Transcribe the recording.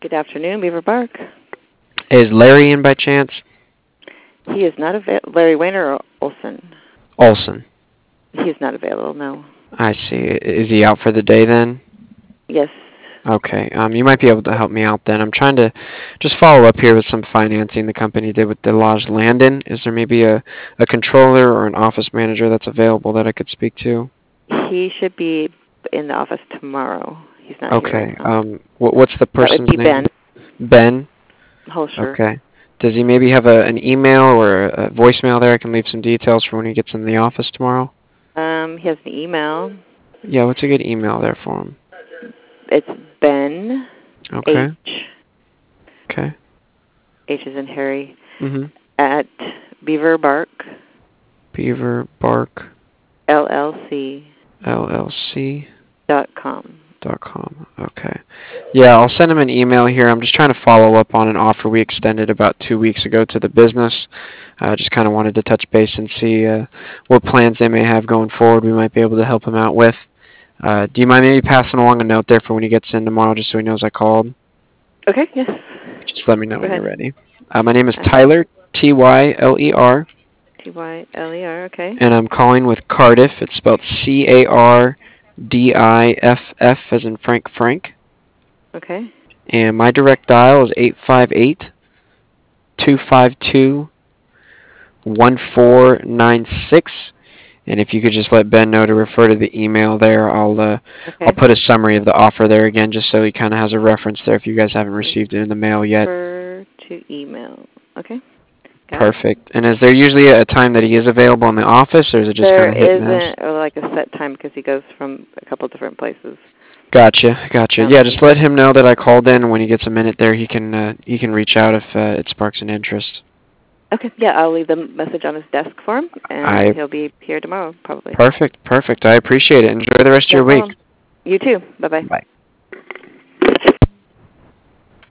Good afternoon, Beaver Park. Is Larry in by chance? He is not available. Larry Weiner or Olson? Olson. He is not available, no. I see. Is he out for the day then? Yes. Okay. You might be able to help me out then. I'm trying to just follow up here with some financing the company did with the Lodge Landon. Is there maybe a controller or an office manager that's available that I could speak to? He should be in the office tomorrow. He's not here Okay. right now. What's the person's That would be name? Ben. Ben? Holscher. Okay. Does he maybe have an email or a voicemail there? I can leave some details for when he gets in the office tomorrow. He has an email. Yeah, what's a good email there for him? It's Ben. Okay. H. Okay. H is in Harry. Mhm. At Beaver Bark. Beaver Bark. LLC. LLC.com. .com. Okay. Yeah, I'll send him an email here. I'm just trying to follow up on an offer we extended about 2 weeks ago to the business. Just kind of wanted to touch base and see what plans they may have going forward we might be able to help him out with. Do you mind maybe passing along a note there for when he gets in tomorrow just so he knows I called? Okay, yes. Just let me know Go when ahead. you're ready. My name is Tyler, Tyler. Tyler, okay. And I'm calling with Cardiff. It's spelled Cardiff as in Frank. Okay. And my direct dial is 858-252-1496. And if you could just let Ben know to refer to the email there, I'll put a summary of the offer there again, just so he kind of has a reference there if you guys haven't received it in the mail yet. Refer to email. Okay. Perfect. And is there usually a time that he is available in the office, or is it just kind of hit and miss? There isn't like a set time because he goes from a couple different places. Gotcha. Yeah, just let him know that I called in. When he gets a minute there, he can reach out if it sparks an interest. Okay. Yeah, I'll leave the message on his desk for him, and he'll be here tomorrow probably. Perfect. I appreciate it. Enjoy the rest of your week. You too. Bye-bye. Bye.